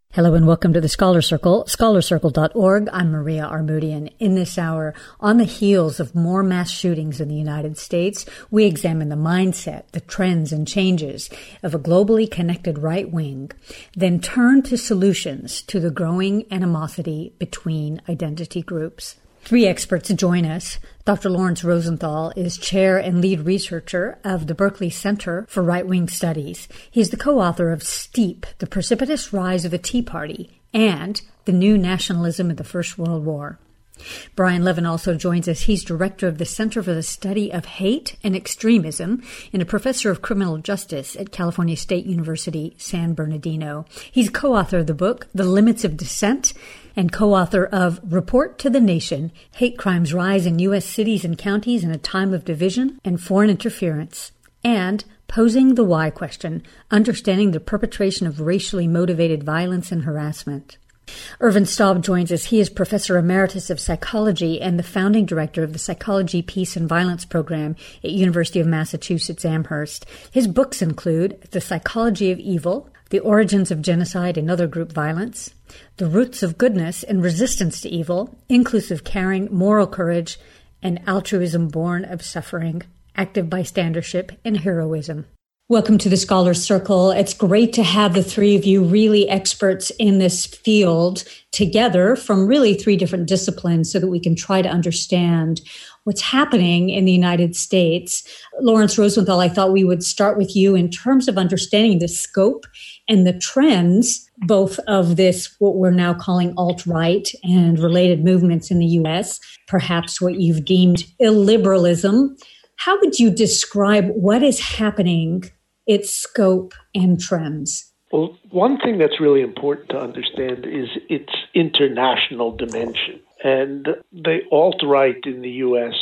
Hello and welcome to the Scholar Circle, scholarcircle.org. I'm Maria Armoudian. In this hour, on the heels of more mass shootings in the United States, we examine the mindset, the trends and changes of a globally connected right wing, then turn to solutions to the growing animosity between identity groups. Three experts join us. Dr. Lawrence Rosenthal is chair and lead researcher of the Berkeley Center for Right-Wing Studies. He's the co-author of Steep, The Precipitous Rise of the Tea Party, and The New Nationalism of the First World War. Brian Levin also joins us. He's director of the Center for the Study of Hate and Extremism and a professor of criminal justice at California State University, San Bernardino. He's co-author of the book, The Limits of Dissent, and co-author of Report to the Nation, Hate Crimes Rise in U.S. Cities and Counties in a Time of Division and Foreign Interference, and Posing the Why Question, Understanding the Perpetration of Racially Motivated Violence and Harassment. Irvin Staub joins us. He is Professor Emeritus of Psychology and the founding director of the Psychology, Peace, and Violence program at University of Massachusetts Amherst. His books include The Psychology of Evil, The Origins of Genocide and Other Group Violence, The Roots of Goodness and Resistance to Evil, Inclusive Caring, Moral Courage, and Altruism Born of Suffering, Active Bystandership, and Heroism. Welcome to the Scholars Circle. It's great to have the three of you really experts in this field together from really three different disciplines so that we can try to understand what's happening in the United States. Lawrence Rosenthal, I thought we would start with you in terms of understanding the scope and the trends, both of this, what we're now calling alt-right and related movements in the U.S., perhaps what you've deemed illiberalism. How would you describe what is happening, its scope and trends? Well, one thing that's really important to understand is its international dimension. And the alt-right in the U.S.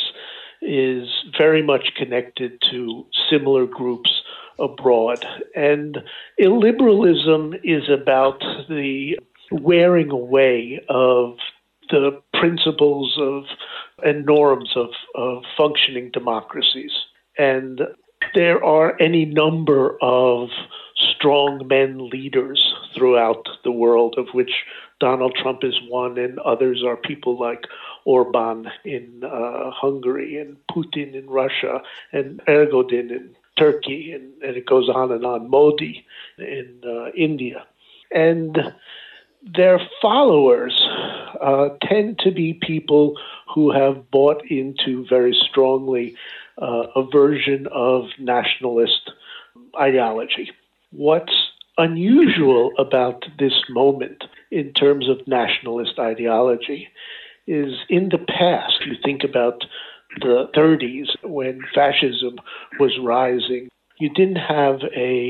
is very much connected to similar groups abroad. And illiberalism is about the wearing away of the principles of and norms of functioning democracies. And there are any number of strong men leaders throughout the world, of which Donald Trump is one, and others are people like Orban in Hungary, and Putin in Russia, and Erdogan in Turkey, and it goes on, Modi in India. And their followers tend to be people who have bought into very strongly a version of nationalist ideology. What's unusual about this moment in terms of nationalist ideology is in the past, you think about the 30s when fascism was rising, you didn't have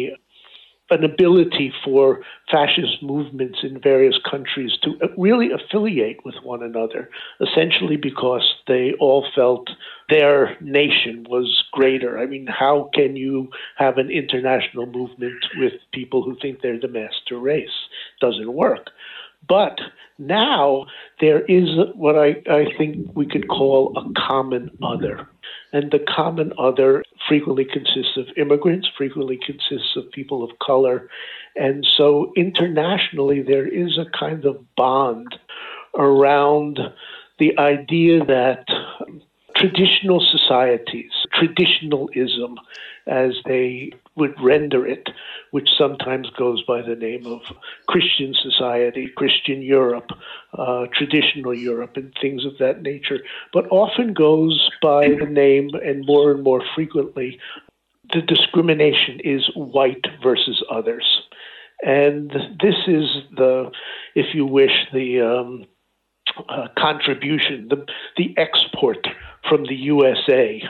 an ability for fascist movements in various countries to really affiliate with one another, essentially because they all felt their nation was greater. I mean, how can you have an international movement with people who think they're the master race? Doesn't work. But now there is what I think we could call a common other. And the common other frequently consists of immigrants, frequently consists of people of color. And so internationally, there is a kind of bond around the idea that traditional societies, traditionalism, as they would render it, which sometimes goes by the name of Christian society, Christian Europe, traditional Europe, and things of that nature, but often goes by the name, and more frequently, the discrimination is white versus others. And this is if you wish, the contribution, the export from the USA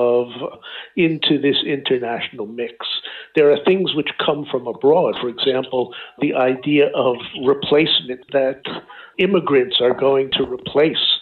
into this international mix. There are things which come from abroad. For example, the idea of replacement, that immigrants are going to replace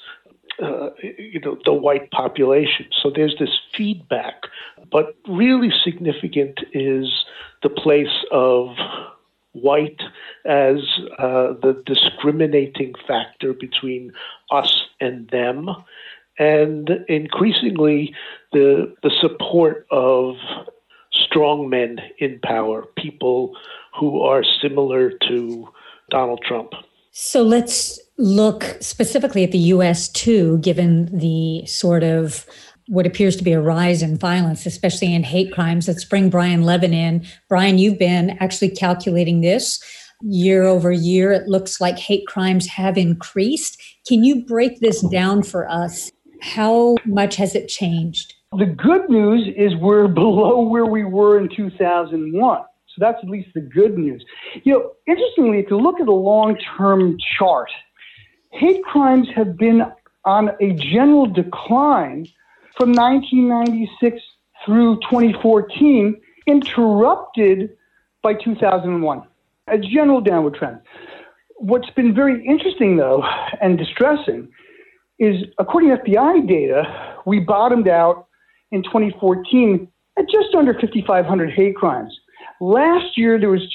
the white population. So there's this feedback. But really significant is the place of white as the discriminating factor between us and them, and increasingly the support of strong men in power, people who are similar to Donald Trump. So let's look specifically at the U.S. too, given the sort of what appears to be a rise in violence, especially in hate crimes. Let's bring Brian Levin in. Brian, you've been actually calculating this year over year. It looks like hate crimes have increased. Can you break this down for us? How much has it changed? The good news is we're below where we were in 2001. So that's at least the good news. Interestingly, if you look at the long-term chart, hate crimes have been on a general decline from 1996 through 2014, interrupted by 2001, a general downward trend. What's been very interesting, though, and distressing, is according to FBI data, we bottomed out in 2014 at just under 5,500 hate crimes. Last year, there was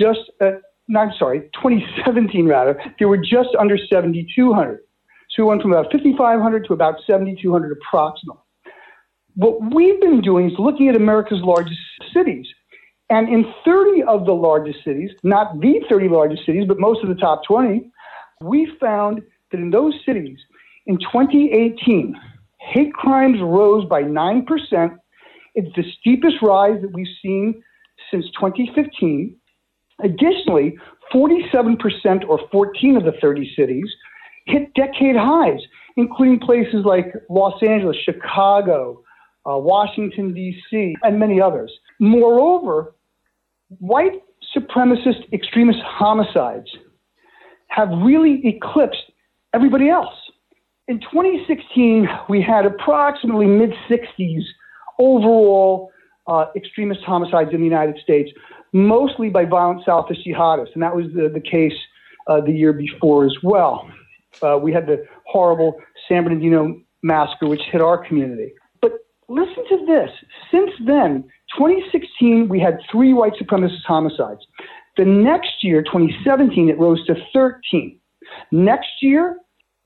2017 rather, there were just under 7,200. So we went from about 5,500 to about 7,200 approximately. What we've been doing is looking at America's largest cities. And in 30 of the largest cities, not the 30 largest cities, but most of the top 20, we found that in those cities, in 2018, hate crimes rose by 9%. It's the steepest rise that we've seen since 2015. Additionally, 47% or 14 of the 30 cities hit decade highs, including places like Los Angeles, Chicago, Washington, D.C., and many others. Moreover, white supremacist extremist homicides have really eclipsed everybody else. In 2016, we had approximately mid-60s overall extremist homicides in the United States, mostly by violent Salafist jihadists, and that was the case the year before as well. We had the horrible San Bernardino massacre, which hit our community. Listen to this. Since then, 2016, we had 3 white supremacist homicides. The next year, 2017, it rose to 13. Next year,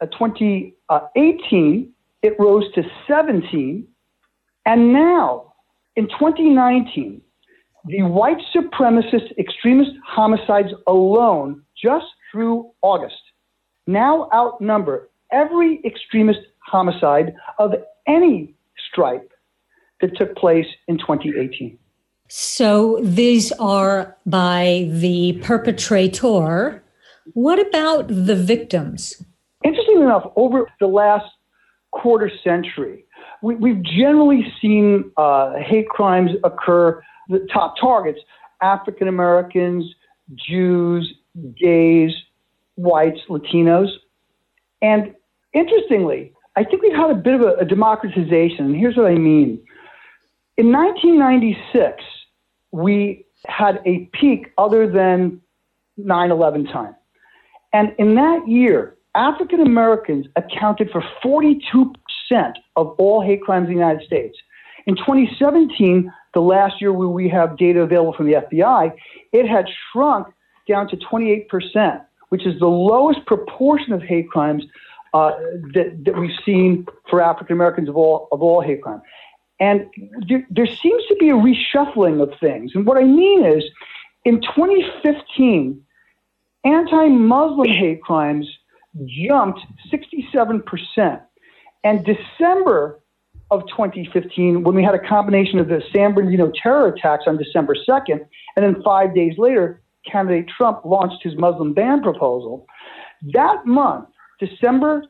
2018, it rose to 17. And now, in 2019, the white supremacist extremist homicides alone, just through August, now outnumber every extremist homicide of any stripe that took place in 2018. So these are by the perpetrator. What about the victims? Interestingly enough, over the last quarter century, we've generally seen hate crimes occur, the top targets, African Americans, Jews, gays, whites, Latinos. And interestingly, I think we've had a bit of a democratization, and here's what I mean. In 1996, we had a peak other than 9/11 time. And in that year, African Americans accounted for 42% of all hate crimes in the United States. In 2017, the last year where we have data available from the FBI, it had shrunk down to 28%, which is the lowest proportion of hate crimes that we've seen for African Americans of all hate crime. And there seems to be a reshuffling of things. And what I mean is, in 2015, anti-Muslim hate crimes jumped 67%. And December of 2015, when we had a combination of the San Bernardino terror attacks on December 2nd, and then 5 days later, candidate Trump launched his Muslim ban proposal. That month, December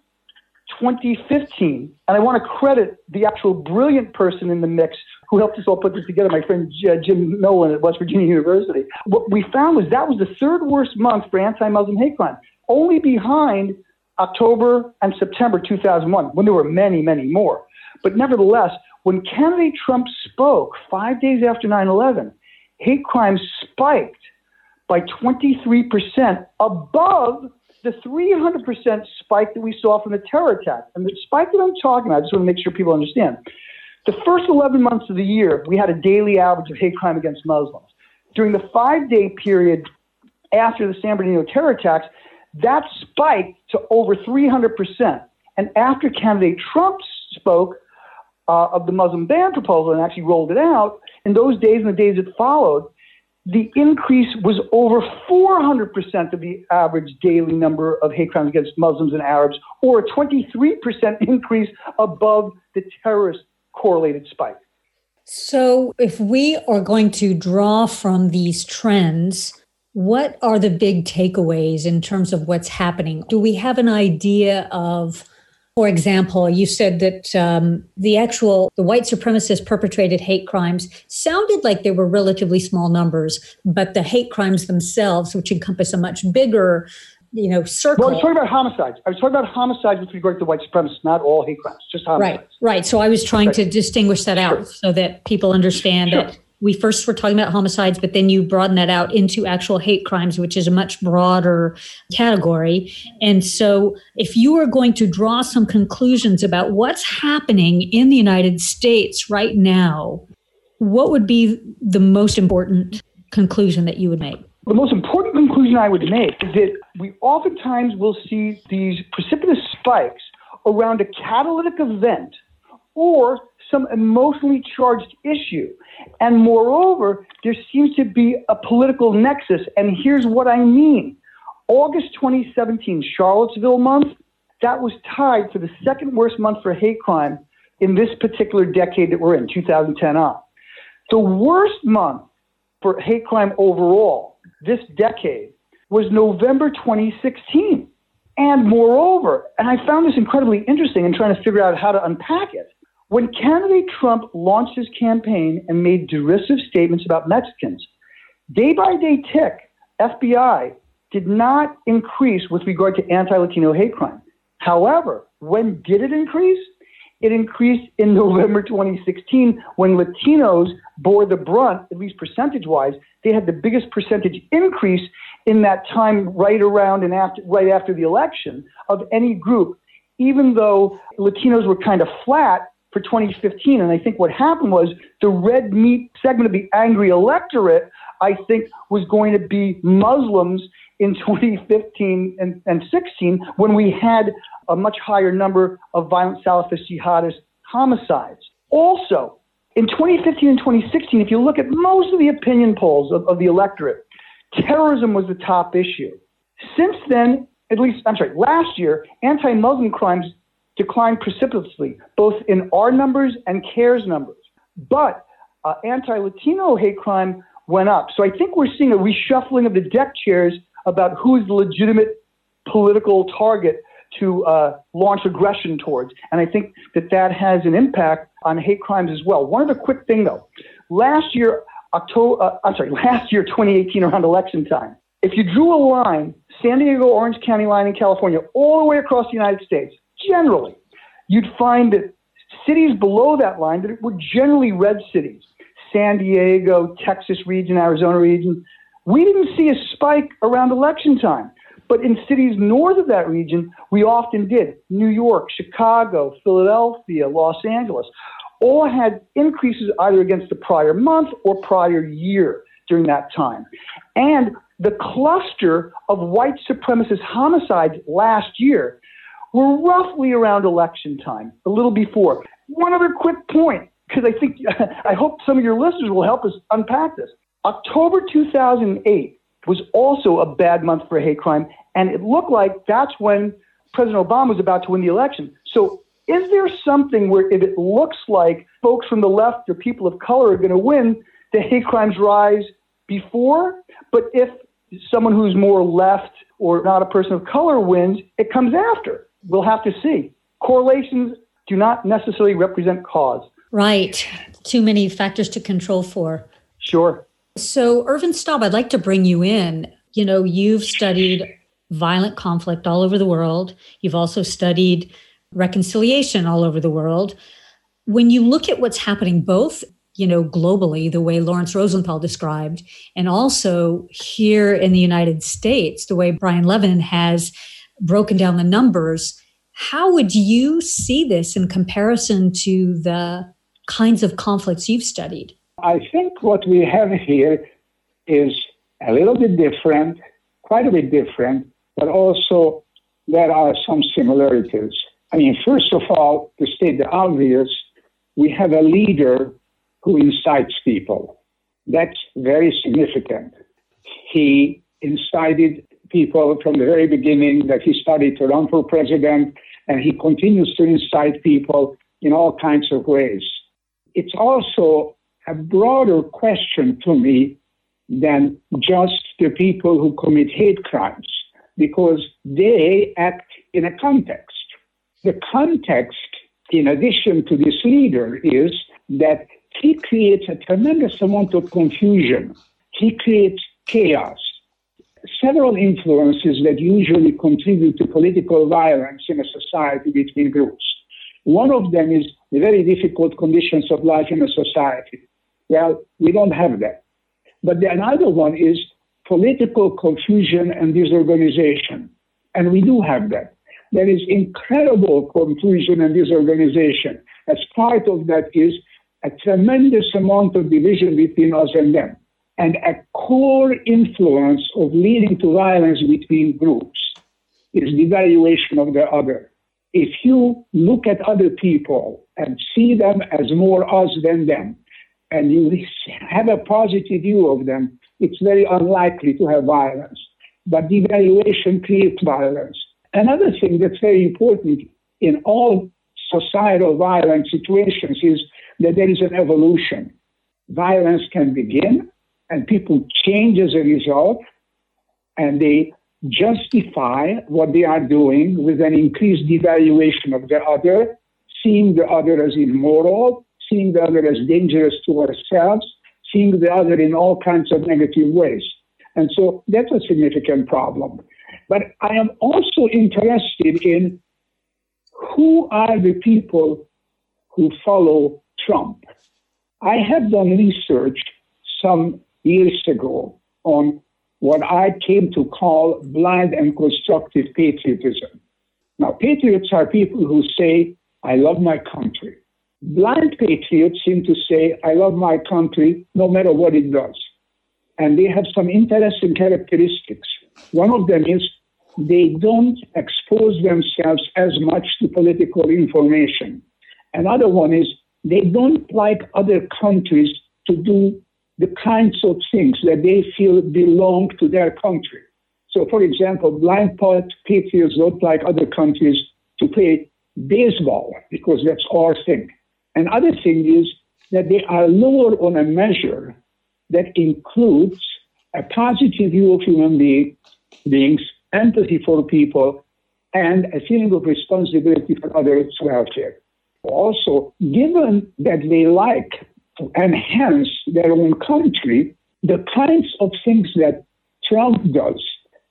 2015, and I want to credit the actual brilliant person in the mix who helped us all put this together, my friend Jim Nolan at West Virginia University. What we found was that was the 3rd worst month for anti-Muslim hate crime, only behind October and September 2001, when there were many, many more. But nevertheless, when candidate Trump spoke 5 days after 9/11, hate crimes spiked by 23% above the 300% spike that we saw from the terror attack. And the spike that I'm talking about, I just want to make sure people understand. The first 11 months of the year, we had a daily average of hate crime against Muslims. During the 5-day period after the San Bernardino terror attacks, that spiked to over 300%. And after candidate Trump spoke of the Muslim ban proposal and actually rolled it out, in those days and the days that followed, the increase was over 400% of the average daily number of hate crimes against Muslims and Arabs, or a 23% increase above the terrorist correlated spike. So if we are going to draw from these trends, what are the big takeaways in terms of what's happening? Do we have an idea of, for example, you said that the white supremacist perpetrated hate crimes sounded like they were relatively small numbers, but the hate crimes themselves, which encompass a much bigger circle. Well, I was talking about homicides. I was talking about homicides with regard to white supremacists, not all hate crimes, just homicides. Right. So I was trying to distinguish that out so that people understand that we first were talking about homicides, but then you broaden that out into actual hate crimes, which is a much broader category. And so if you were going to draw some conclusions about what's happening in the United States right now, what would be the most important conclusion that you would make? The most important conclusion I would make is that we oftentimes will see these precipitous spikes around a catalytic event or some emotionally charged issue. And moreover, there seems to be a political nexus. And here's what I mean. August 2017, Charlottesville month, that was tied for the second worst month for hate crime in this particular decade that we're in, 2010 on. The worst month for hate crime overall this decade was November 2016. And moreover, and I found this incredibly interesting in trying to figure out how to unpack it, when candidate Trump launched his campaign and made derisive statements about Mexicans, day by day tick, FBI did not increase with regard to anti-Latino hate crime. However, when did it increase? It increased in November 2016 when Latinos bore the brunt, at least percentage-wise. They had the biggest percentage increase in that time right after the election of any group, even though Latinos were kind of flat for 2015. And I think what happened was the red meat segment of the angry electorate, I think, was going to be Muslims in 2015 and 16 when we had a much higher number of violent Salafist jihadist homicides. Also, in 2015 and 2016, if you look at most of the opinion polls of the electorate, terrorism was the top issue. Since then, last year, anti-Muslim crimes declined precipitously, both in our numbers and CARES numbers. But anti-Latino hate crime went up. So I think we're seeing a reshuffling of the deck chairs about who's the legitimate political target to launch aggression towards. And I think that has an impact on hate crimes as well. One other quick thing, though. Last year, 2018, around election time, if you drew a line, San Diego, Orange County line in California, all the way across the United States, generally, you'd find that cities below that line that were generally red cities, San Diego, Texas region, Arizona region, we didn't see a spike around election time. But in cities north of that region, we often did. New York, Chicago, Philadelphia, Los Angeles, all had increases either against the prior month or prior year during that time. And the cluster of white supremacist homicides last year were roughly around election time, a little before. One other quick point, because I hope some of your listeners will help us unpack this. October 2008 was also a bad month for hate crime, and it looked like that's when President Obama was about to win the election. So is there something where if it looks like folks from the left or people of color are going to win, the hate crimes rise before? But if someone who's more left or not a person of color wins, it comes after. We'll have to see. Correlations do not necessarily represent cause. Right. Too many factors to control for. Sure. So, Ervin Staub, I'd like to bring you in. You know, you've studied violent conflict all over the world. You've also studied reconciliation all over the world. When you look at what's happening both, globally, the way Lawrence Rosenthal described, and also here in the United States, the way Brian Levin has broken down the numbers, how would you see this in comparison to the kinds of conflicts you've studied? I think what we have here is a little bit different, quite a bit different, but also there are some similarities. I mean, first of all, to state the obvious, we have a leader who incites people. That's very significant. He incited people from the very beginning that he started to run for president, and he continues to incite people in all kinds of ways. It's also a broader question to me than just the people who commit hate crimes, because they act in a context. The context, in addition to this leader, is that he creates a tremendous amount of confusion. He creates chaos. Several influences that usually contribute to political violence in a society between groups. One of them is the very difficult conditions of life in a society. Well, we don't have that. But another one is political confusion and disorganization. And we do have that. There is incredible confusion and disorganization. As part of that is a tremendous amount of division between us and them, and a core influence of leading to violence between groups is the evaluation of the other. If you look at other people and see them as more us than them, and you have a positive view of them, it's very unlikely to have violence. But the evaluation creates violence. Another thing that's very important in all societal violence situations is that there is an evolution. Violence can begin, and people change as a result, and they justify what they are doing with an increased devaluation of the other, seeing the other as immoral, seeing the other as dangerous to ourselves, seeing the other in all kinds of negative ways. And so that's a significant problem. But I am also interested in who are the people who follow Trump. I have done research some years ago on what I came to call blind and constructive patriotism. Now, patriots are people who say, I love my country. Blind patriots seem to say, I love my country no matter what it does. And they have some interesting characteristics. One of them is they don't expose themselves as much to political information. Another one is they don't like other countries to do the kinds of things that they feel belong to their country. So, for example, blind patriots don't like other countries to play baseball because that's our thing. Another thing is that they are lower on a measure that includes a positive view of human beings, empathy for people, and a feeling of responsibility for others' welfare. Also, given that they like to enhance their own country, the kinds of things that Trump does,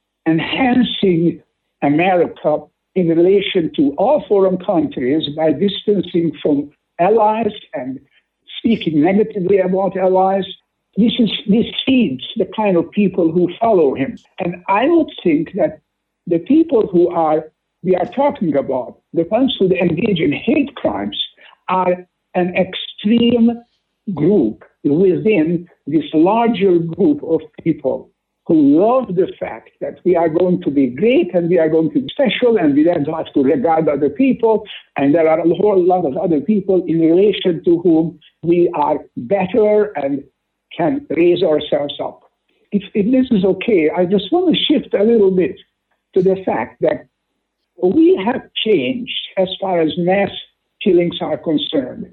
enhancing America in relation to all foreign countries by distancing from allies and speaking negatively about allies, this feeds the kind of people who follow him. And I would think that the people we are talking about, the ones who engage in hate crimes, are an extreme group within this larger group of people who love the fact that we are going to be great and we are going to be special and we don't have to regard other people, and there are a whole lot of other people in relation to whom we are better and can raise ourselves up. If this is okay, I just want to shift a little bit to the fact that we have changed as far as mass killings are concerned.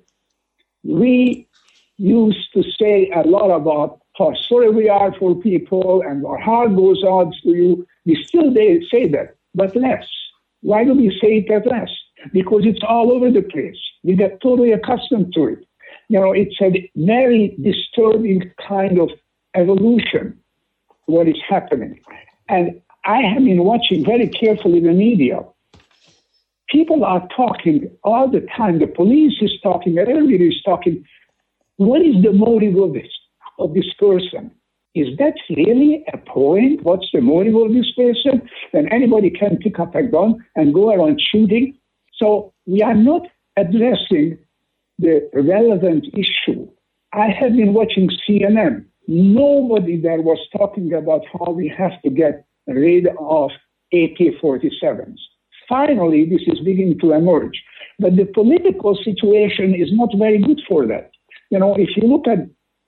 We used to say a lot about how sorry we are for people and our heart goes out to you. We still say that, but less. Why do we say it less? Because it's all over the place. We get totally accustomed to it. You know, it's a very disturbing kind of evolution, what is happening. And I have been watching very carefully the media. People are talking all the time. The police is talking, everybody is talking. What is the motive of this person? Is that really a point? What's the motive of this person? Then anybody can pick up a gun and go around shooting. So we are not addressing the relevant issue. I have been watching CNN. Nobody there was talking about how we have to get rid of AK-47s. Finally, this is beginning to emerge. But the political situation is not very good for that. You know, if you look at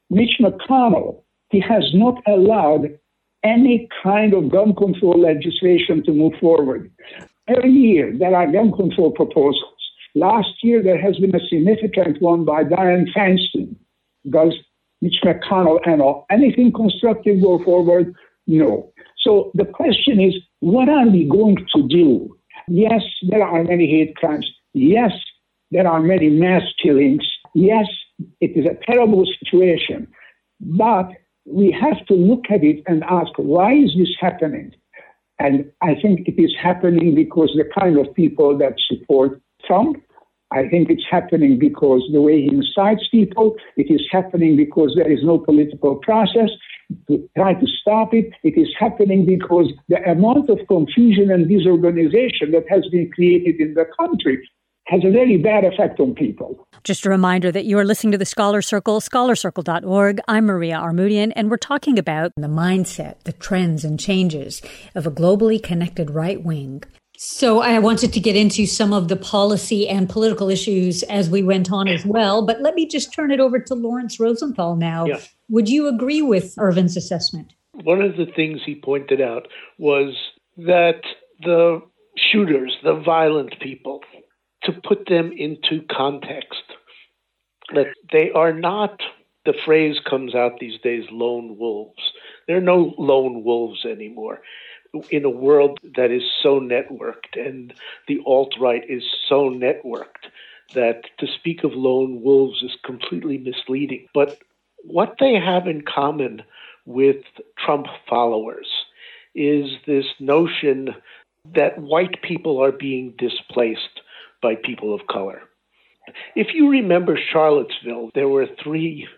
Mitch McConnell, he has not allowed any kind of gun control legislation to move forward. Every year, there are gun control proposals. Last year, there has been a significant one by Dianne Feinstein. Does Mitch McConnell and anything constructive go forward? No. So the question is, what are we going to do? Yes, there are many hate crimes. Yes, there are many mass killings. Yes, it is a terrible situation. But we have to look at it and ask, why is this happening? And I think it is happening because the kind of people that support Trump, I think it's happening because the way he incites people, it is happening because there is no political process to try to stop it. It is happening because the amount of confusion and disorganization that has been created in the country has a very bad effect on people. Just a reminder that you are listening to the Scholar Circle, scholarcircle.org. I'm Maria Armoudian, and we're talking about the mindset, the trends and changes of a globally connected right wing. So I wanted to get into some of the policy and political issues as we went on as well, but let me just turn it over to Lawrence Rosenthal now. Yeah. Would you agree with Ervin's assessment? One of the things he pointed out was that the shooters, the violent people, to put them into context, that they are not, the phrase comes out these days, lone wolves. There are no lone wolves anymore. In a world that is so networked and the alt-right is so networked that to speak of lone wolves is completely misleading. But what they have in common with Trump followers is this notion that white people are being displaced by people of color. If you remember Charlottesville, there were three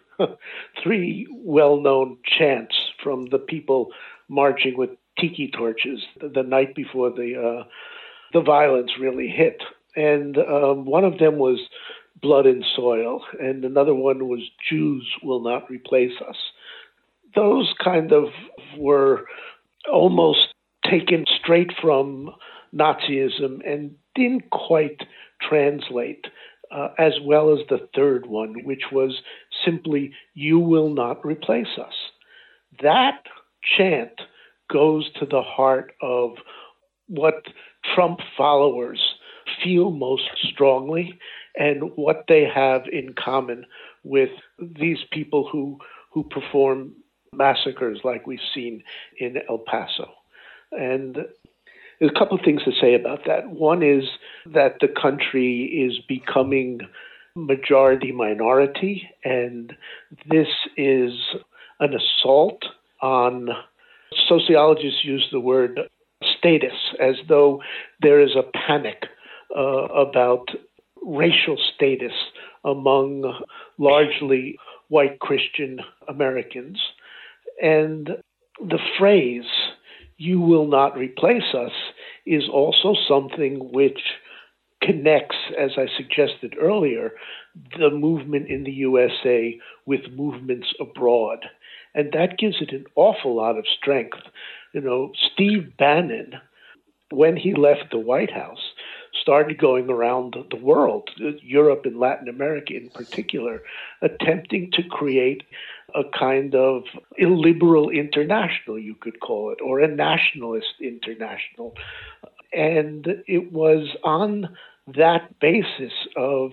well-known chants from the people marching with tiki torches the night before the violence really hit. And one of them was blood and soil, and another one was Jews will not replace us. Those kind of were almost taken straight from Nazism and didn't quite translate as well as the third one, which was simply, you will not replace us. That chant goes to the heart of what Trump followers feel most strongly and what they have in common with these people who perform massacres like we've seen in El Paso. And there's a couple of things to say about that. One is that the country is becoming majority-minority, and this is an assault on, sociologists use the word status, as though there is a panic about racial status among largely white Christian Americans. And the phrase, you will not replace us, is also something which connects, as I suggested earlier, the movement in the USA with movements abroad. And that gives it an awful lot of strength. You know, Steve Bannon, when he left the White House, started going around the world, Europe and Latin America in particular, attempting to create a kind of illiberal international, you could call it, or a nationalist international. And it was on that basis of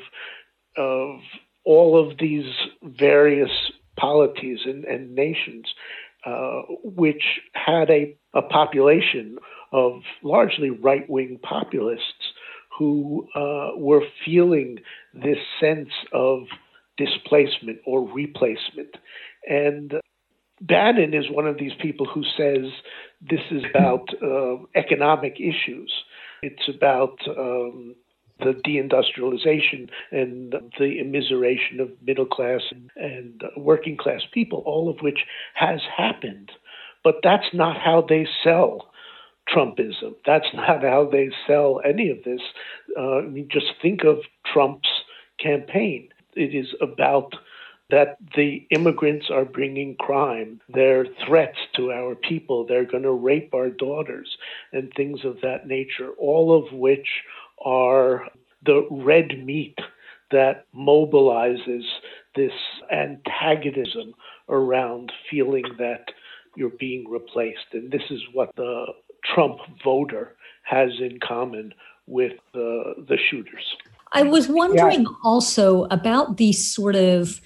all of these various polities and nations, which had a population of largely right-wing populists who were feeling this sense of displacement or replacement. And Bannon is one of these people who says this is about economic issues. It's about the deindustrialization and the immiseration of middle class and working class people, all of which has happened. But that's not how they sell Trumpism. That's not how they sell any of this. I mean, just think of Trump's campaign. It is about that the immigrants are bringing crime. They're threats to our people. They're going to rape our daughters and things of that nature, all of which are the red meat that mobilizes this antagonism around feeling that you're being replaced. And this is what the Trump voter has in common with the shooters. I was wondering also about the sort of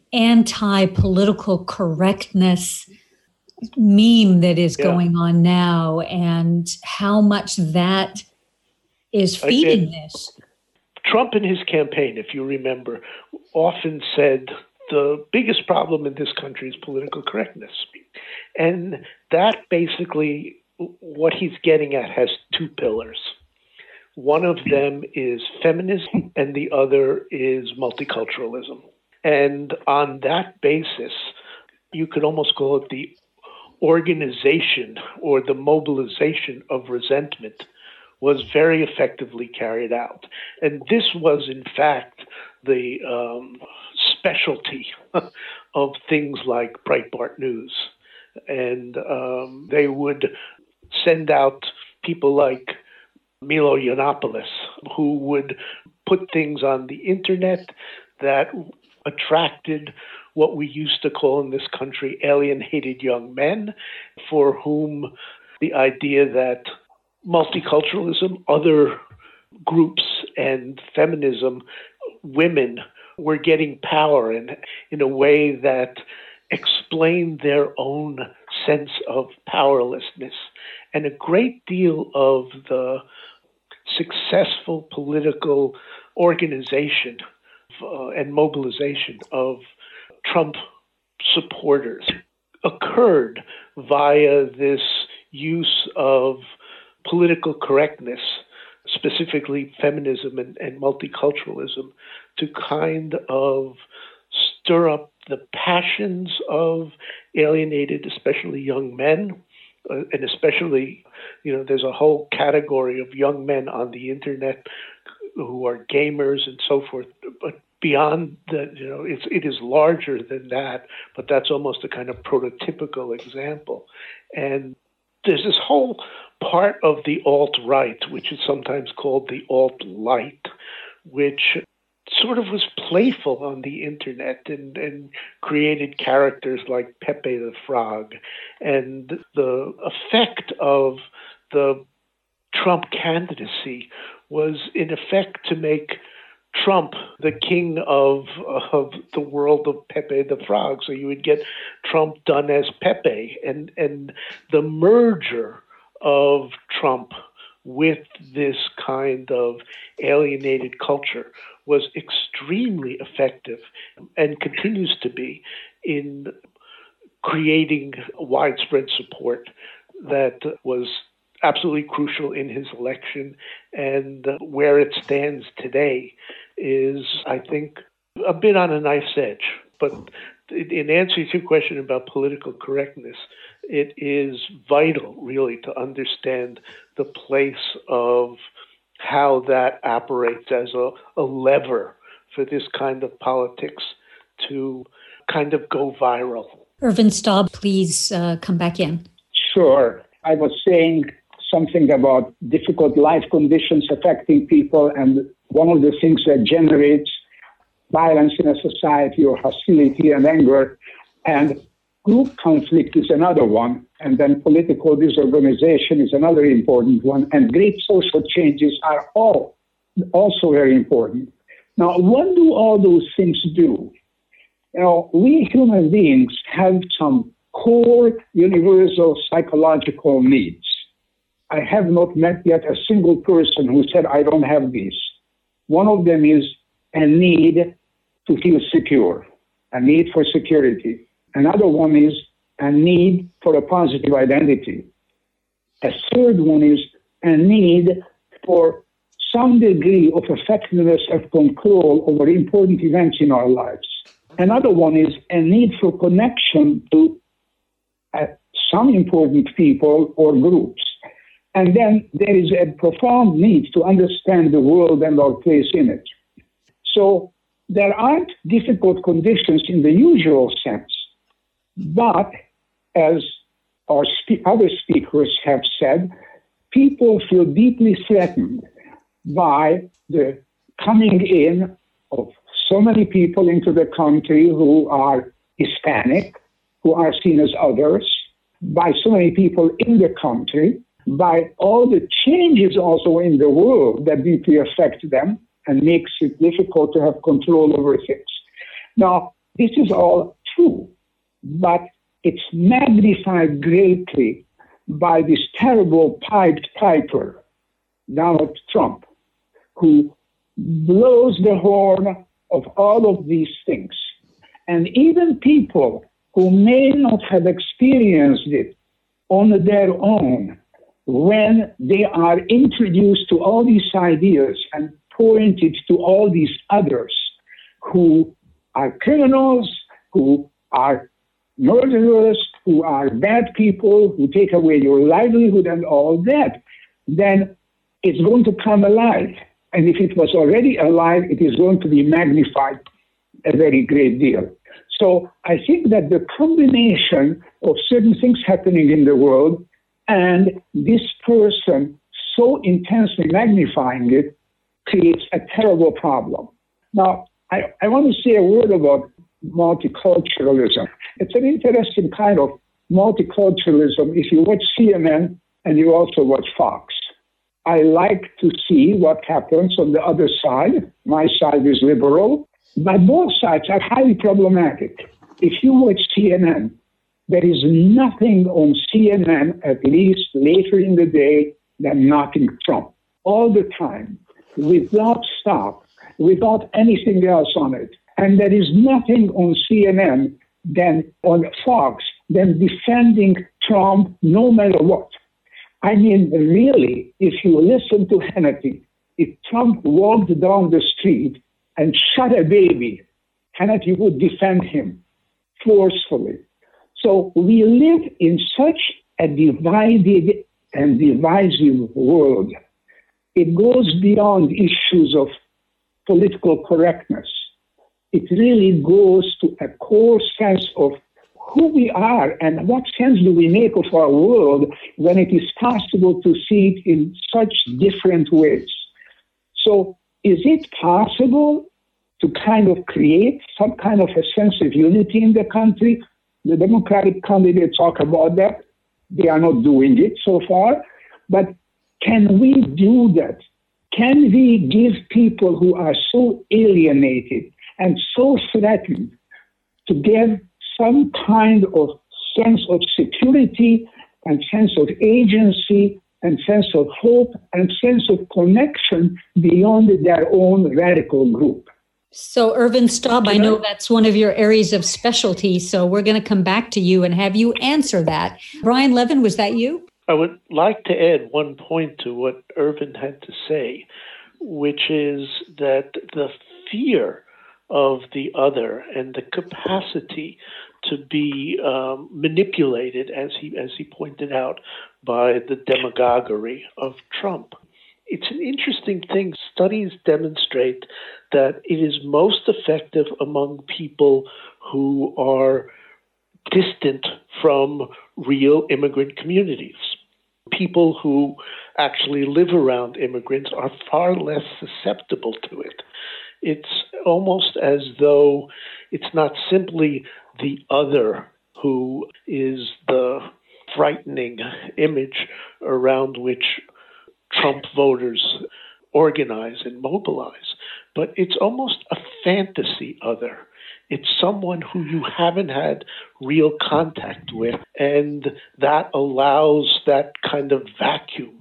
anti-political correctness meme that is going on now and how much that is feeding this. Trump in his campaign, if you remember, often said the biggest problem in this country is political correctness. And that basically, what he's getting at has two pillars. One of them is feminism and the other is multiculturalism. And on that basis, you could almost call it the organization or the mobilization of resentment was very effectively carried out. And this was, in fact, the specialty of things like Breitbart News. And they would send out people like Milo Yiannopoulos, who would put things on the internet that attracted what we used to call in this country alienated young men, for whom the idea that multiculturalism, other groups, and feminism, women were getting power in a way that explained their own sense of powerlessness. And a great deal of the successful political organization and mobilization of Trump supporters occurred via this use of political correctness, specifically feminism and multiculturalism, to kind of stir up the passions of alienated, especially young men, and especially, there's a whole category of young men on the internet who are gamers and so forth. But beyond that, it is larger than that, but that's almost a kind of prototypical example. And there's this whole part of the alt-right, which is sometimes called the alt-light, which sort of was playful on the internet and created characters like Pepe the Frog. And the effect of the Trump candidacy was, in effect, to make Trump the king of the world of Pepe the Frog. So you would get Trump done as Pepe. And the merger of Trump with this kind of alienated culture was extremely effective and continues to be in creating widespread support that was absolutely crucial in his election. And where it stands today is, I think, a bit on a knife's edge. But in answer to your question about political correctness, it is vital, really, to understand the place of how that operates as a lever for this kind of politics to kind of go viral. Ervin Staub, please come back in. Sure. I was saying something about difficult life conditions affecting people, and one of the things that generates violence in a society or hostility and anger, and group conflict is another one, and then political disorganization is another important one, and great social changes are all also very important. Now, what do all those things do? We human beings have some core universal psychological needs. I have not met yet a single person who said, I don't have these. One of them is a need to feel secure, a need for security. Another one is a need for a positive identity. A third one is a need for some degree of effectiveness of control over important events in our lives. Another one is a need for connection to some important people or groups. And then there is a profound need to understand the world and our place in it. So there aren't difficult conditions in the usual sense, but as our other speakers have said, people feel deeply threatened by the coming in of so many people into the country who are Hispanic, who are seen as others, by so many people in the country, by all the changes also in the world that deeply affect them and makes it difficult to have control over things. Now, this is all true, but it's magnified greatly by this terrible pied piper, Donald Trump, who blows the horn of all of these things. And even people who may not have experienced it on their own, when they are introduced to all these ideas and pointed to all these others who are criminals, who are murderers, who are bad people, who take away your livelihood and all that, then it's going to come alive. And if it was already alive, it is going to be magnified a very great deal. So I think that the combination of certain things happening in the world and this person so intensely magnifying it creates a terrible problem. Now, I want to say a word about multiculturalism. It's an interesting kind of multiculturalism if you watch CNN and you also watch Fox. I like to see what happens on the other side. My side is liberal, but both sides are highly problematic. If you watch CNN, there is nothing on CNN, at least later in the day, than knocking Trump. All the time, without stop, without anything else on it. And there is nothing on CNN than on Fox than defending Trump no matter what. I mean, really, if you listen to Hannity, if Trump walked down the street and shot a baby, Hannity would defend him forcefully. So we live in such a divided and divisive world. It goes beyond issues of political correctness. It really goes to a core sense of who we are and what sense do we make of our world when it is possible to see it in such different ways. So is it possible to kind of create some kind of a sense of unity in the country? The Democratic candidates talk about that. They are not doing it so far. But can we do that? Can we give people who are so alienated and so threatened to give some kind of sense of security and sense of agency and sense of hope and sense of connection beyond their own radical group? So, Ervin Staub, I know that's one of your areas of specialty, so we're going to come back to you and have you answer that. Brian Levin, was that you? I would like to add one point to what Ervin had to say, which is that the fear of the other and the capacity to be manipulated, as he pointed out, by the demagoguery of Trump. It's an interesting thing. Studies demonstrate that it is most effective among people who are distant from real immigrant communities. People who actually live around immigrants are far less susceptible to it. It's almost as though it's not simply the other who is the frightening image around which Trump voters organize and mobilize, but it's almost a fantasy other. It's someone who you haven't had real contact with, and that allows that kind of vacuum,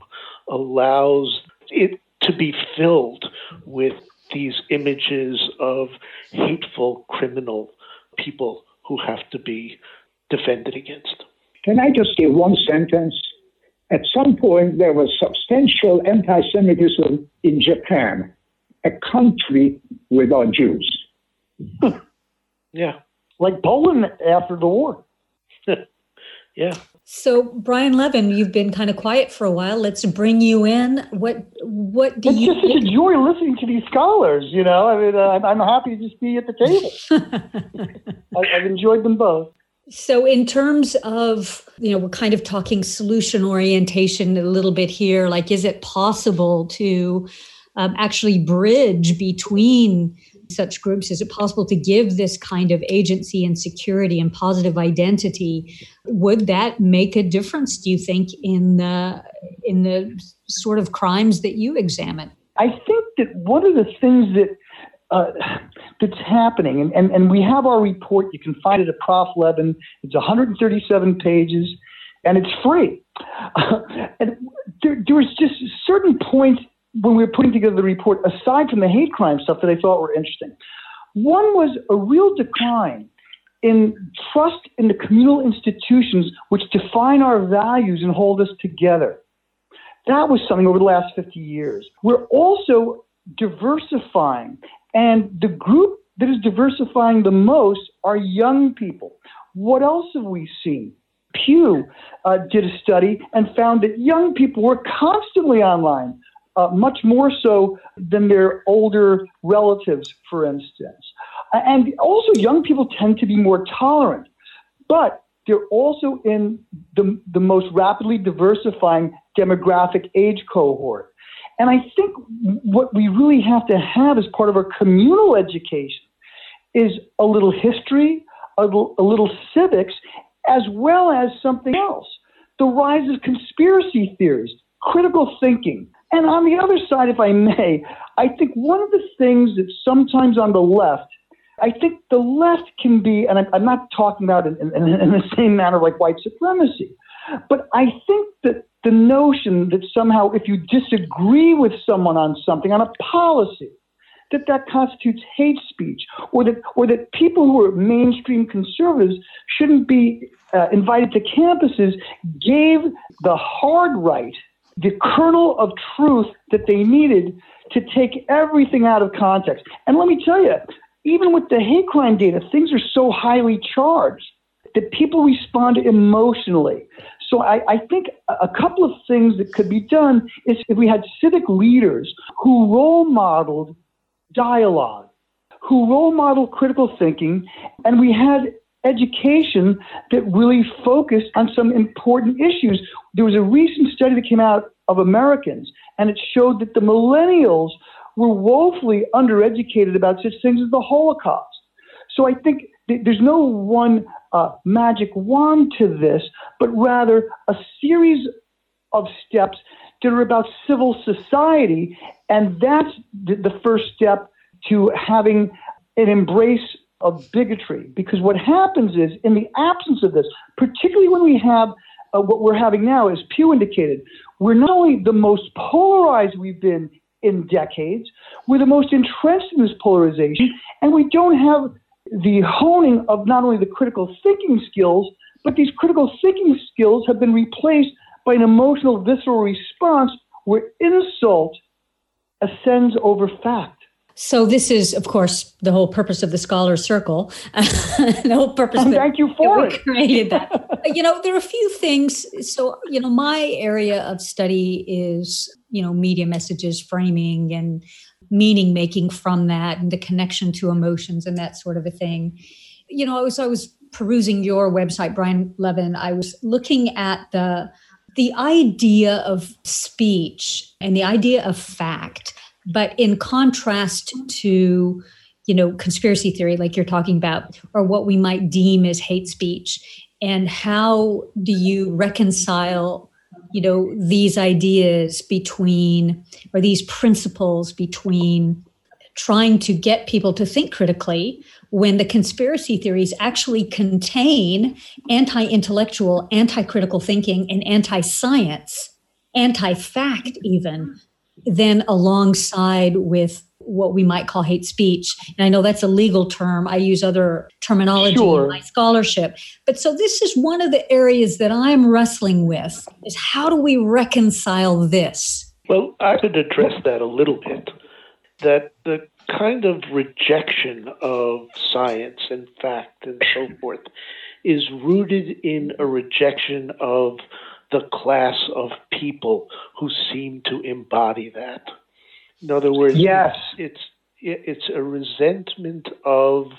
allows it to be filled with these images of hateful criminal people who have to be defended against. Can I just say one sentence? At some point, there was substantial anti-Semitism in Japan, a country without Jews. Yeah. Like Poland after the war. Yeah. So, Brian Levin, you've been kind of quiet for a while. Let's bring you in. What do you think? It's just a joy listening to these scholars, you know. I mean, I'm happy to just be at the table. I've enjoyed them both. So in terms of, we're kind of talking solution orientation a little bit here, like, is it possible to actually bridge between such groups? Is it possible to give this kind of agency and security and positive identity? Would that make a difference, do you think, in the sort of crimes that you examine? I think that one of the things that's happening, and we have our report, you can find it at Prof. Levin, it's 137 pages, and it's free. And there was just certain points when we were putting together the report, aside from the hate crime stuff, that I thought were interesting. One was a real decline in trust in the communal institutions which define our values and hold us together. That was something over the last 50 years. We're also diversifying, and the group that is diversifying the most are young people. What else have we seen? Pew did a study and found that young people were constantly online, much more so than their older relatives, for instance. And also young people tend to be more tolerant, but they're also in the most rapidly diversifying demographic age cohort. And I think what we really have to have as part of our communal education is a little history, a little civics, as well as something else. The rise of conspiracy theories, critical thinking. And on the other side, if I may, I think one of the things that sometimes on the left, I think the left can be, and I'm not talking about it in the same manner like white supremacy, but I think that the notion that somehow if you disagree with someone on something, on a policy, that constitutes hate speech, or that people who are mainstream conservatives shouldn't be invited to campuses, gave the hard right the kernel of truth that they needed to take everything out of context. And let me tell you, even with the hate crime data, things are so highly charged that people respond emotionally. So I think a couple of things that could be done is if we had civic leaders who role modeled dialogue, who role modeled critical thinking, and we had education that really focused on some important issues. There was a recent study that came out of Americans, and it showed that the millennials were woefully undereducated about such things as the Holocaust. So I think there's no one magic wand to this, but rather a series of steps that are about civil society, and that's the first step to having an embrace of bigotry. Because what happens is, in the absence of this, particularly when we have what we're having now, as Pew indicated, we're not only the most polarized we've been in decades, we're the most entrenched in this polarization, and we don't have the honing of not only the critical thinking skills, but these critical thinking skills have been replaced by an emotional, visceral response where insult ascends over fact. So this is, of course, the whole purpose of the Scholar Circle. The whole purpose. Thank you for it. Created that. There are a few things. So, my area of study is, media messages, framing, and meaning making from that, and the connection to emotions and that sort of a thing. I was perusing your website, Brian Levin. I was looking at the idea of speech and the idea of fact, but in contrast to, conspiracy theory, like you're talking about, or what we might deem as hate speech. And how do you reconcile, these ideas between, or these principles between trying to get people to think critically when the conspiracy theories actually contain anti-intellectual, anti-critical thinking, and anti-science, anti-fact even, then alongside with what we might call hate speech. And I know that's a legal term. I use other terminology in my scholarship. But so this is one of the areas that I'm wrestling with, is how do we reconcile this? Well, I could address that a little bit. That the kind of rejection of science and fact and so forth is rooted in a rejection of the class of people who seem to embody that. In other words, yes, it's a resentment of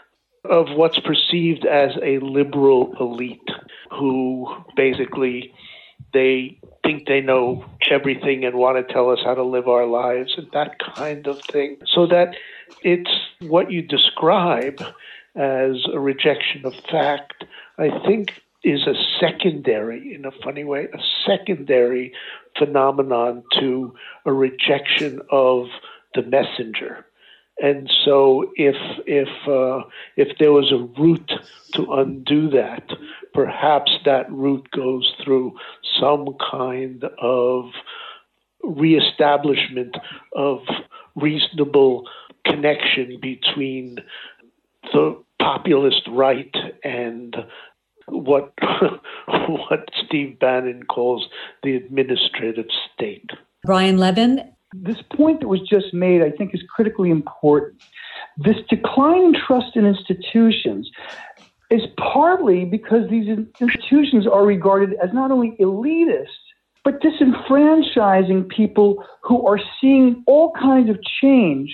what's perceived as a liberal elite who basically they think they know everything and want to tell us how to live our lives and that kind of thing. So that it's What you describe as a rejection of fact, I think, is a secondary, in a funny way, a secondary phenomenon to a rejection of the messenger. And so if there was a route to undo that, perhaps that route goes through some kind of reestablishment of reasonable connection between the populist right and what Steve Bannon calls the administrative state. Brian Levin. This point that was just made, I think, is critically important. This decline in trust in institutions is partly because these institutions are regarded as not only elitist, but disenfranchising people who are seeing all kinds of change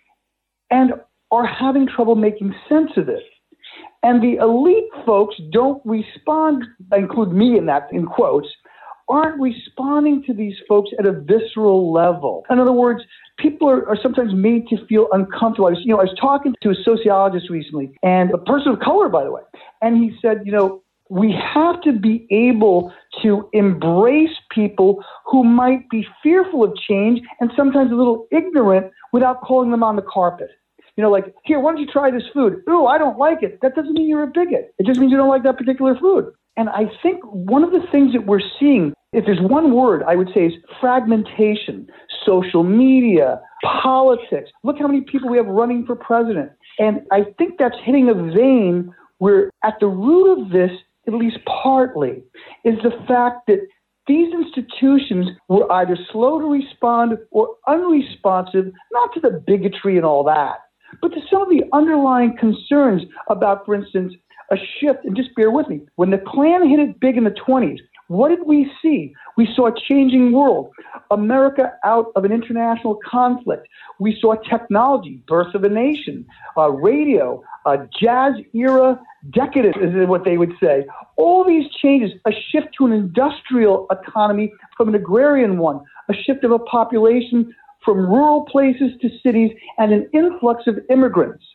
and are having trouble making sense of it. And the elite folks don't respond, I include me in that, in quotes, aren't responding to these folks at a visceral level. In other words, people are sometimes made to feel uncomfortable. I was talking to a sociologist recently, and a person of color, by the way, and he said, we have to be able to embrace people who might be fearful of change and sometimes a little ignorant without calling them on the carpet. Like, here, why don't you try this food? Ooh, I don't like it. That doesn't mean you're a bigot. It just means you don't like that particular food. And I think one of the things that we're seeing, if there's one word I would say, is fragmentation, social media, politics. Look how many people we have running for president. And I think that's hitting a vein where at the root of this, at least partly, is the fact that these institutions were either slow to respond or unresponsive, not to the bigotry and all that, but to some of the underlying concerns about, for instance, a shift. And just bear with me. When the Klan hit it big in the 20s, what did we see? We saw a changing world, America out of an international conflict. We saw technology, birth of a nation, radio, jazz era decadence is what they would say. All these changes, a shift to an industrial economy from an agrarian one, a shift of a population from rural places to cities, and an influx of immigrants.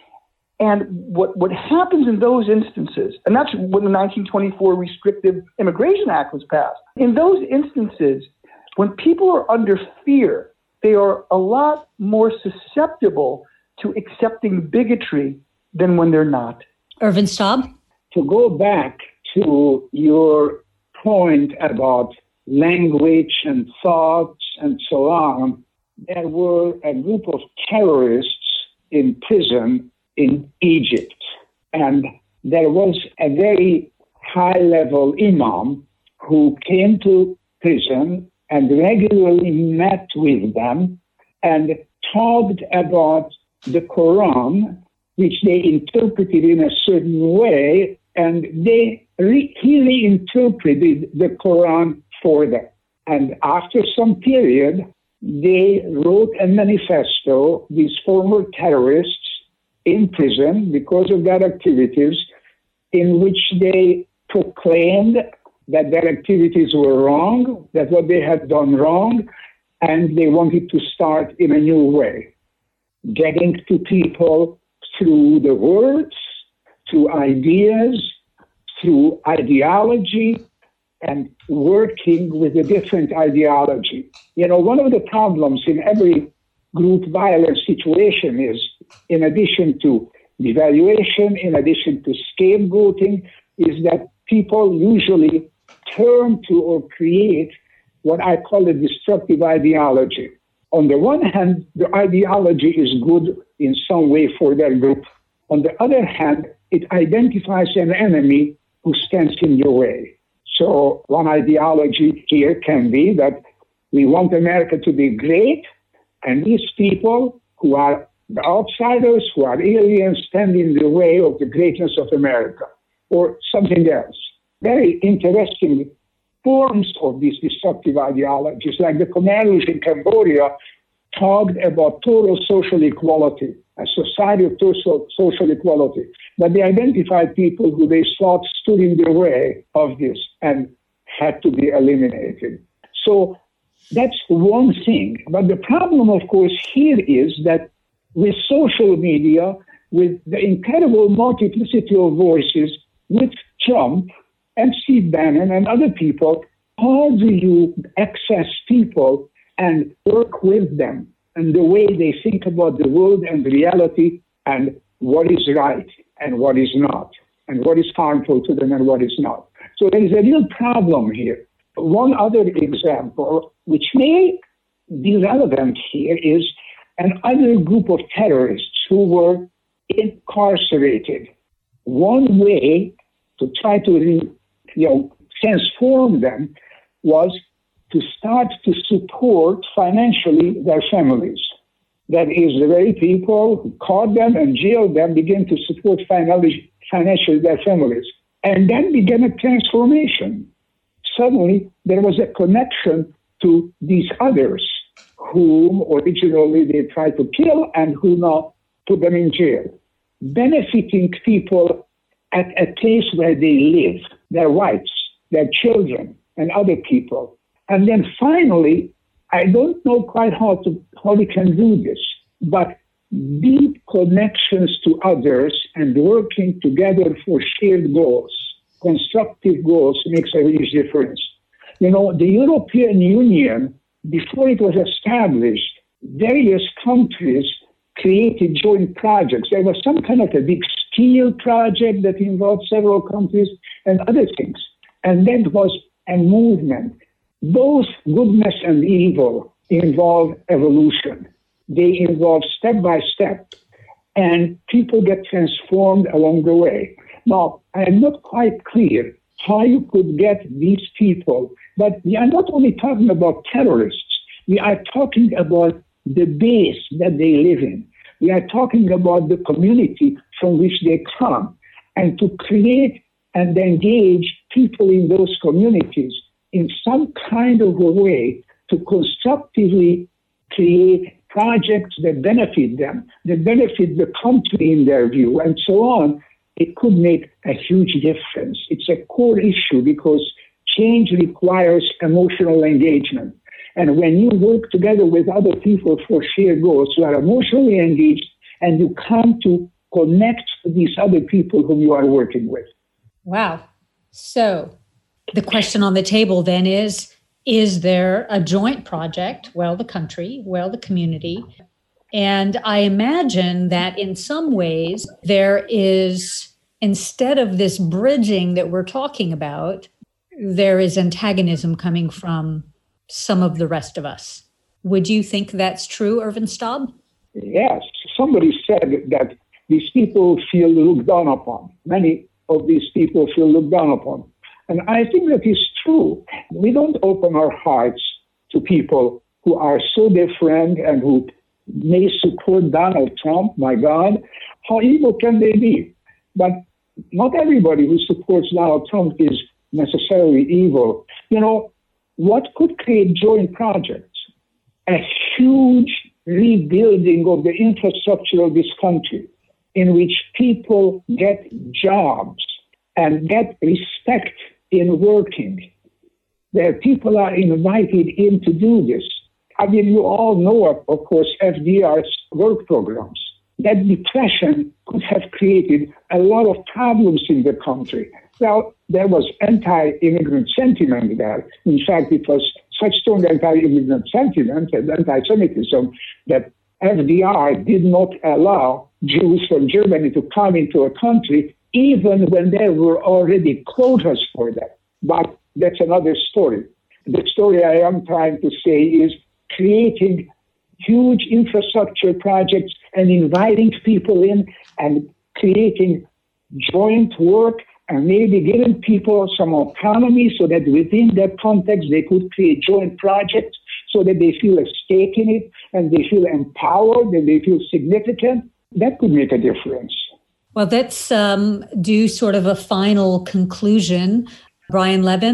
And what happens in those instances, and that's when the 1924 Restrictive Immigration Act was passed. In those instances, when people are under fear, they are a lot more susceptible to accepting bigotry than when they're not. Ervin Staub? To go back to your point about language and thoughts and so on, there were a group of terrorists in prison in Egypt. And there was a very high-level imam who came to prison and regularly met with them and talked about the Quran, which they interpreted in a certain way, and he reinterpreted the Quran for them. And after some period, they wrote a manifesto, these former terrorists in prison because of their activities, in which they proclaimed that their activities were wrong, that what they had done wrong, and they wanted to start in a new way, getting to people through the words, through ideas, through ideology, and working with a different ideology. One of the problems in every group violence situation is, in addition to devaluation, in addition to scapegoating, is that people usually turn to or create what I call a destructive ideology. On the one hand, the ideology is good in some way for their group. On the other hand, it identifies an enemy who stands in your way. So one ideology here can be that we want America to be great, and these people who are the outsiders, who are aliens, stand in the way of the greatness of America, or something else. Very interesting forms of these destructive ideologies, like the Khmer Rouge in Cambodia talked about total social equality, a society of total social equality. But they identified people who they thought stood in the way of this and had to be eliminated. So that's one thing. But the problem, of course, here is that with social media, with the incredible multiplicity of voices, with Trump and Steve Bannon and other people, how do you access people and work with them and the way they think about the world and reality and what is right and what is not, and what is harmful to them and what is not? So there is a real problem here. One other example, which may be relevant here, is another group of terrorists who were incarcerated. One way to try to transform them was to start to support financially their families. That is, the very people who caught them and jailed them began to support financially their families. And then began a transformation. Suddenly, there was a connection to these others whom originally they tried to kill and who now put them in jail, benefiting people at a place where they live, their wives, their children, and other people. And then finally, I don't know quite how we can do this, but deep connections to others and working together for shared goals, constructive goals, makes a huge difference. The European Union, before it was established, various countries created joint projects. There was some kind of a big steel project that involved several countries and other things. And then it was a movement. Both goodness and evil involve evolution. They involve step by step, and people get transformed along the way. Now, I am not quite clear how you could get these people, but we are not only talking about terrorists, we are talking about the base that they live in. We are talking about the community from which they come, and to create and engage people in those communities in some kind of a way to constructively create projects that benefit them, that benefit the country in their view, and so on, it could make a huge difference. It's a core issue because change requires emotional engagement. And when you work together with other people for shared goals, you are emotionally engaged and you come to connect to these other people whom you are working with. Wow. So the question on the table then is there a joint project? Well, the country, well, the community. And I imagine that in some ways there is, instead of this bridging that we're talking about, there is antagonism coming from some of the rest of us. Would you think that's true, Ervin Staub? Yes. Somebody said that these people feel looked down upon. Many of these people feel looked down upon. And I think that is true. We don't open our hearts to people who are so different and who may support Donald Trump. My God, how evil can they be? But not everybody who supports Donald Trump is necessarily evil. What could create joint projects? A huge rebuilding of the infrastructure of this country in which people get jobs and get respect in working, where people are invited in to do this. I mean, you all know, of course, FDR's work programs. That depression could have created a lot of problems in the country. Well, there was anti-immigrant sentiment there. In fact, it was such strong anti-immigrant sentiment and anti-Semitism that FDR did not allow Jews from Germany to come into a country, even when there were already quotas for that. But that's another story. The story I am trying to say is creating huge infrastructure projects and inviting people in and creating joint work and maybe giving people some autonomy so that within that context they could create joint projects so that they feel a stake in it and they feel empowered and they feel significant. That could make a difference. Well, let's do sort of a final conclusion. Brian Levin,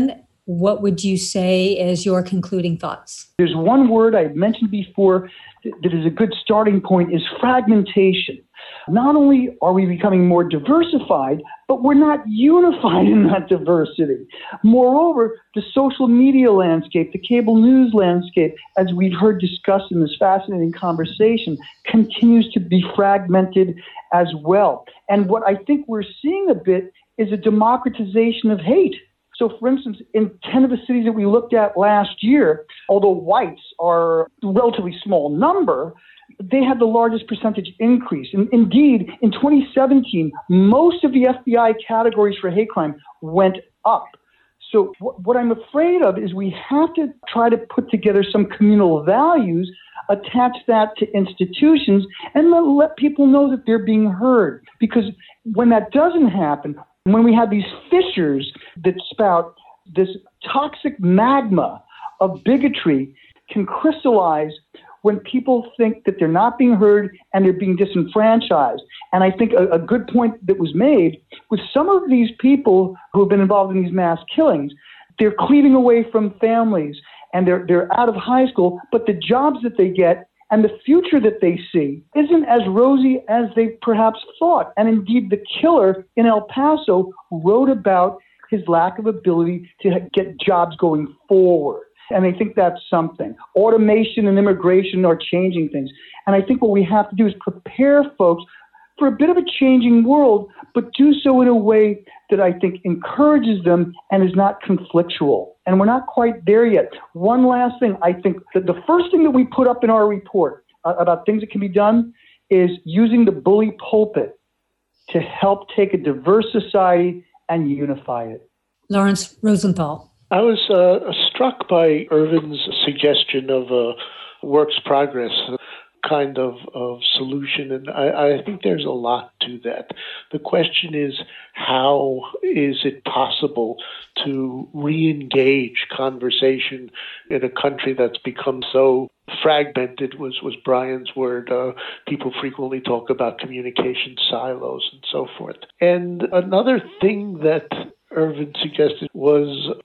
what would you say as your concluding thoughts? There's one word I mentioned before that is a good starting point, is fragmentation. Not only are we becoming more diversified, but we're not unified in that diversity. Moreover, the social media landscape, the cable news landscape, as we've heard discussed in this fascinating conversation, continues to be fragmented as well. And what I think we're seeing a bit is a democratization of hate. So, for instance, in 10 of the cities that we looked at last year, although whites are a relatively small number, they had the largest percentage increase. And indeed, in 2017, most of the FBI categories for hate crime went up. So what I'm afraid of is we have to try to put together some communal values, attach that to institutions, and let people know that they're being heard. Because when that doesn't happen, when we have these fissures that spout, this toxic magma of bigotry can crystallize when people think that they're not being heard and they're being disenfranchised. And I think a good point that was made with some of these people who have been involved in these mass killings, they're cleaving away from families and they're out of high school, but the jobs that they get and the future that they see isn't as rosy as they perhaps thought. And indeed, the killer in El Paso wrote about his lack of ability to get jobs going forward. And I think that's something. Automation and immigration are changing things. And I think what we have to do is prepare folks for a bit of a changing world, but do so in a way that I think encourages them and is not conflictual. And we're not quite there yet. One last thing, I think that the first thing that we put up in our report about things that can be done is using the bully pulpit to help take a diverse society and unify it. Lawrence Rosenthal. I was struck by Irvin's suggestion of a works progress kind of solution, and I think there's a lot to that. The question is, how is it possible to re-engage conversation in a country that's become so fragmented, was Brian's word. People frequently talk about communication silos and so forth. And another thing that Irvin suggested was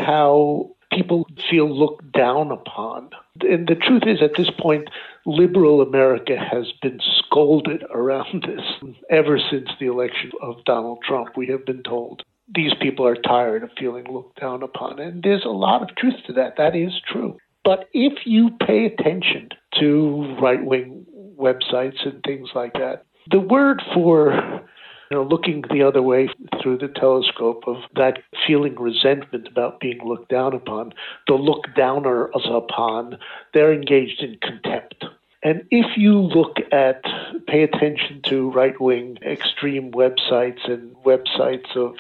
how people feel looked down upon. And the truth is, at this point, liberal America has been scolded around this ever since the election of Donald Trump. We have been told these people are tired of feeling looked down upon. And there's a lot of truth to that. That is true. But if you pay attention to right-wing websites and things like that, the word for looking the other way through the telescope of that feeling resentment about being looked down upon, the look downers upon, they're engaged in contempt. And if you pay attention to right-wing extreme websites and websites of,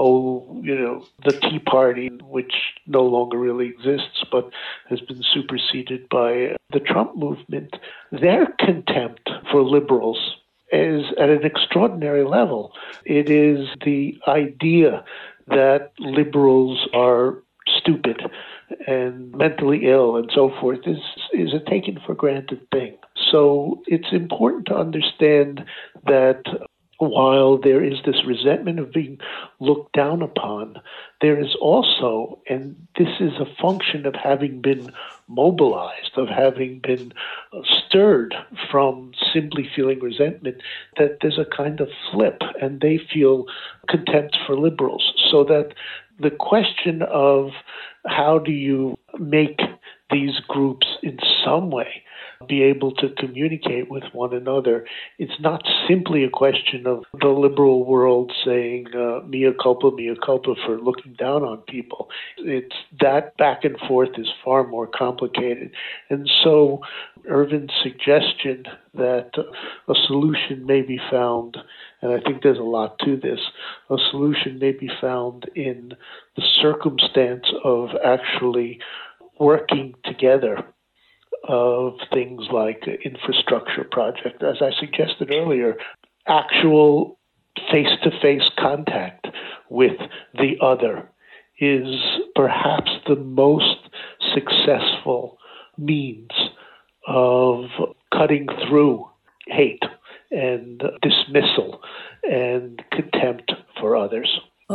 the Tea Party, which no longer really exists but has been superseded by the Trump movement, their contempt for liberals is at an extraordinary level. It is the idea that liberals are stupid and mentally ill and so forth is a taken for granted thing. So it's important to understand that while there is this resentment of being looked down upon, there is also, and this is a function of having been mobilized, of having been stirred from simply feeling resentment, that there's a kind of flip, and they feel contempt for liberals. So that the question of how do you make these groups in some way be able to communicate with one another, it's not simply a question of the liberal world saying mea culpa for looking down on people. It's that back and forth is far more complicated. And so Irvin's suggestion that a solution may be found, and I think there's a lot to this, a solution may be found in the circumstance of actually working together of things like infrastructure project. As I suggested earlier, actual face-to-face contact with the other is perhaps the most successful means of cutting through hate and dismissal and contempt for others.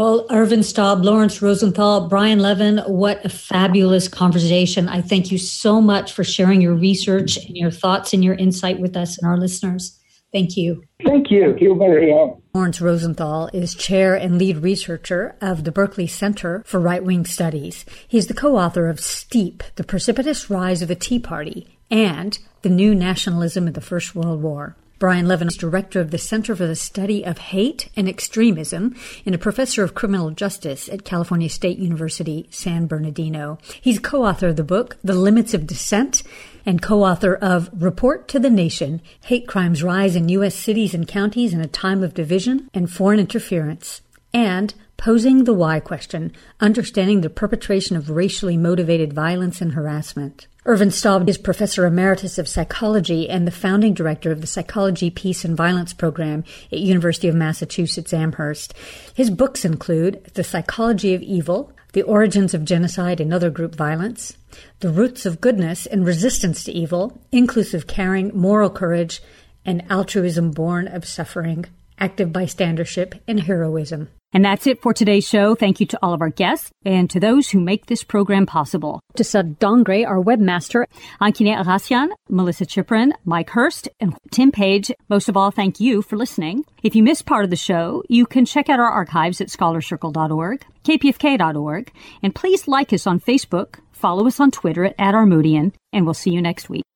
Well, Ervin Staub, Lawrence Rosenthal, Brian Levin, what a fabulous conversation. I thank you so much for sharing your research and your thoughts and your insight with us and our listeners. Thank you. Thank you. Thank you, Maria. Lawrence Rosenthal is chair and lead researcher of the Berkeley Center for Right-Wing Studies. He's the co-author of Steep, The Precipitous Rise of the Tea Party, and The New Nationalism in the First World War. Brian Levin is director of the Center for the Study of Hate and Extremism and a professor of criminal justice at California State University, San Bernardino. He's co-author of the book, The Limits of Dissent, and co-author of Report to the Nation, Hate Crimes Rise in U.S. Cities and Counties in a Time of Division and Foreign Interference, and Posing the Why Question, Understanding the Perpetration of Racially Motivated Violence and Harassment. Ervin Staub is Professor Emeritus of Psychology and the founding director of the Psychology, Peace, and Violence program at University of Massachusetts Amherst. His books include The Psychology of Evil, The Origins of Genocide and Other Group Violence, The Roots of Goodness and Resistance to Evil, Inclusive Caring, Moral Courage, and Altruism Born of Suffering, Active Bystandership, and Heroism. And that's it for today's show. Thank you to all of our guests and to those who make this program possible. To Sud Dongre, our webmaster, Ankine Arasian, Melissa Chiprin, Mike Hurst, and Tim Page. Most of all, thank you for listening. If you missed part of the show, you can check out our archives at scholarcircle.org, kpfk.org, and please like us on Facebook, follow us on Twitter at Armoodian, and we'll see you next week.